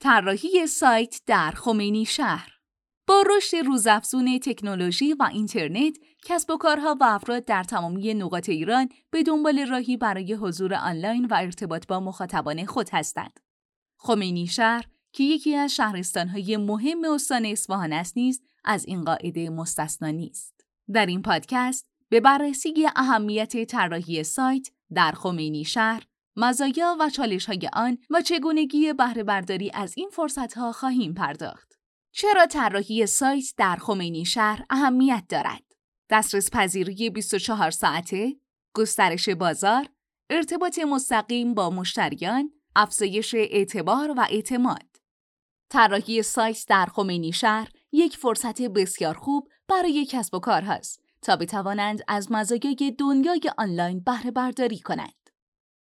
طراحی سایت در خمینی شهر. با رشد روزافزون تکنولوژی و اینترنت، کسب و کارها و افراد در تمامی نقاط ایران به دنبال راهی برای حضور آنلاین و ارتباط با مخاطبان خود هستند. خمینی شهر که یکی از شهرستان‌های مهم استان اصفهان است نیز از این قاعده مستثنا نیست. در این پادکست به بررسی اهمیت طراحی سایت در خمینی شهر، مزایا و چالش‌های آن و چگونگی بهره برداری از این فرصت‌ها خواهیم پرداخت. چرا طراحی سایت در خمینی شهر اهمیت دارد؟ دسترس پذیری 24 ساعته، گسترش بازار، ارتباط مستقیم با مشتریان، افزایش اعتبار و اعتماد. طراحی سایت در خمینی شهر یک فرصت بسیار خوب برای کسب و کارهاست تا بتوانند از مزایای دنیای آنلاین بهره برداری کنند.